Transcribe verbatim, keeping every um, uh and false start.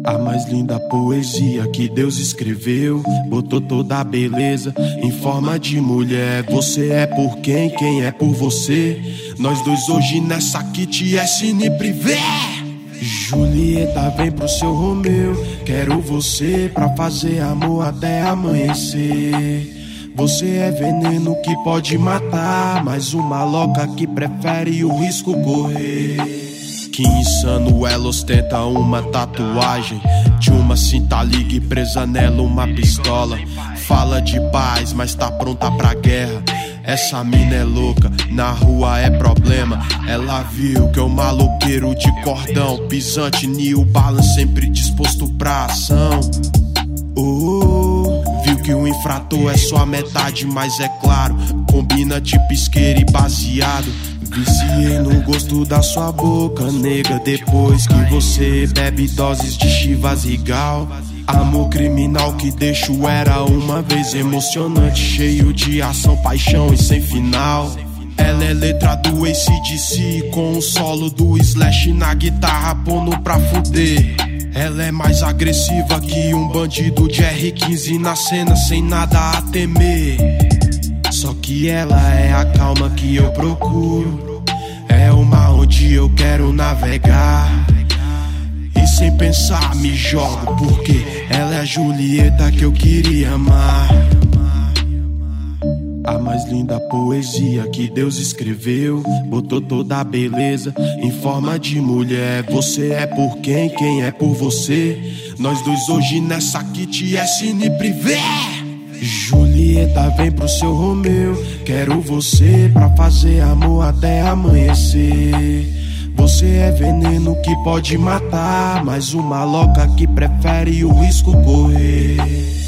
A mais linda poesia que Deus escreveu, botou toda a beleza em forma de mulher. Você é por quem, quem é por você. Nós dois hoje nessa kit é cine privé. Julieta, vem pro seu Romeu. Quero você pra fazer amor até amanhecer. Você é veneno que pode matar, mas uma louca que prefere o risco correr. Que insano, ela ostenta uma tatuagem de uma cinta ligue presa nela uma pistola. Fala de paz, mas tá pronta pra guerra. Essa mina é louca, na rua é problema. Ela viu que é um maloqueiro de cordão, pisante, New Balance, sempre disposto pra ação. Oh, viu que o infrator é só a metade, mas é claro, combina tipo isqueiro e baseado. Viciei no gosto da sua boca, nega, depois que você bebe doses de Chivas Regal. Amor criminal que deixo era uma vez emocionante, cheio de ação, paixão e sem final. Ela é letra do A C D C com o solo do Slash na guitarra, pondo pra fuder. Ela é mais agressiva que um bandido de R quinze na cena, sem nada a temer. Só que ela é a calma que eu procuro, é uma onde eu quero navegar. E sem pensar me jogo, porque ela é a Julieta que eu queria amar. A mais linda poesia que Deus escreveu, botou toda a beleza em forma de mulher. Você é por quem, quem é por você. Nós dois hoje nessa kit é cine privé. Julieta, vem pro seu Romeu. Quero você pra fazer amor até amanhecer. Você é veneno que pode matar, mas uma louca que prefere o risco correr.